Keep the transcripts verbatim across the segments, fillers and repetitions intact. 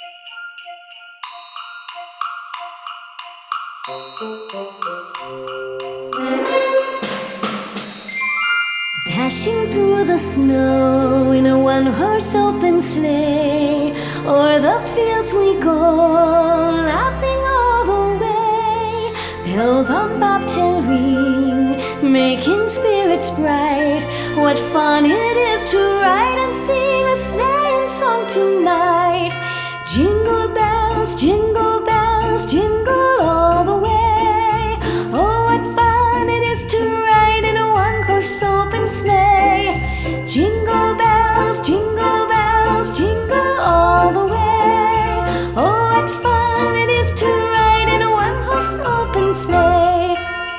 Dashing through the snow in a one-horse open sleigh, o'er the fields we go, laughing all the way. Bells on bobtail ring, making spirits bright. What fun it is to ride and sing a sleighing song tonight. Jingle bells, jingle bells, jingle all the way. Oh, what fun it is to ride in a one-horse open sleigh. Jingle bells, jingle bells, jingle all the way. Oh, what fun it is to ride in a one-horse open sleigh.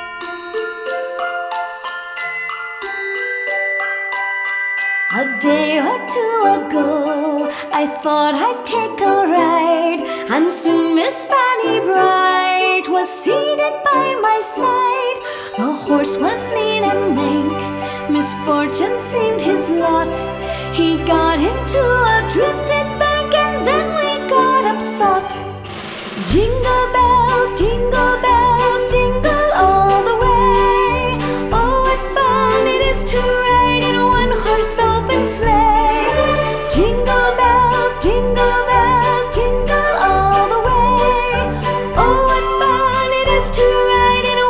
A day or two ago, I thought I'd take a ride, and soon Miss Fanny Bright was seated by my side. The horse was lean and lank, misfortune seemed his lot. He got into a drifted bank, and then we got upset. Jingle bells, jingle bells, jingle all the way. Oh, what fun it is to ride in a one-horse open sleigh. Jingle bells, jingle bells, jingle all the way. Oh, what fun it is to ride in a